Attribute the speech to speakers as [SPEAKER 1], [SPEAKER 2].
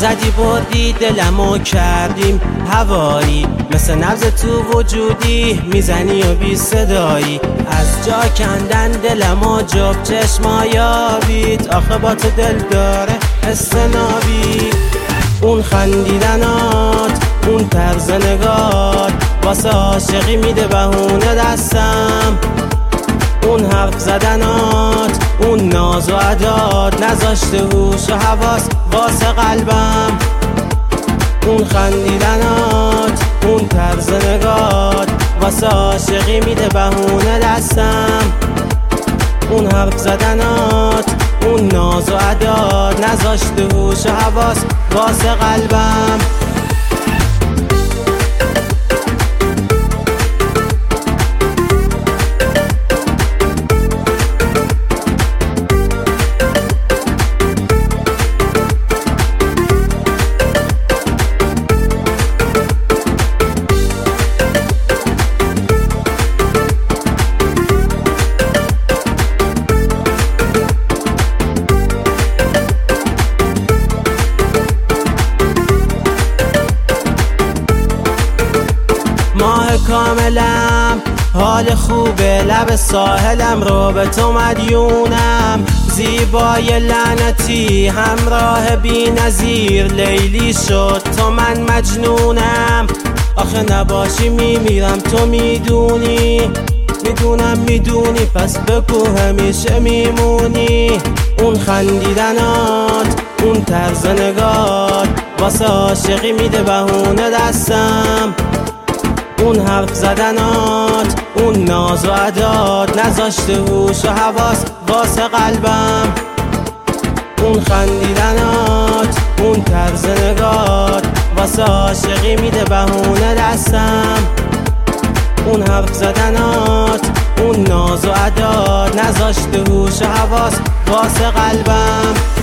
[SPEAKER 1] زدی بردی دلمو کردیم هوایی، مثل نبض تو وجودی میزنی و بی صدایی. از جا کندن دلمو جب چشمایابید، آخه با تو دل داره استنابی. اون خندیدنات، اون طرز نگات، واسه عاشقی میده بهونه دستم. اون حرف زدنات، اون ناز و عدات، نذاشته هوش و حواس واسه قلبم. اون خندیدنات، اون طرز نگات، واسه عاشقی میده بهونه دستم. اون حرف زدنات، اون ناز و عدات، نذاشته هوش و حواس واسه قلبم. ماه کاملم، حال خوبه، لب ساحلم رو به تو مدیونم. زیبای لعنتی، همراه بی نظیر، لیلی شد تو من مجنونم. آخه نباشی میمیرم، تو میدونی، میدونم میدونی، پس بگو همیشه میمونی. اون خندیدنات، اون طرز نگات، واسه عاشقی میده بهونه دستم. اون حرف زدنات، اون ناز و عدات، نذاشته هوش و حواس واسه قلبم. اون خندیدنات، اون طرز نگات، واسه عاشقی میده بهونه دستم. اون حرف زدنات، اون ناز و عدات، نذاشته هوش و حواس واسه قلبم.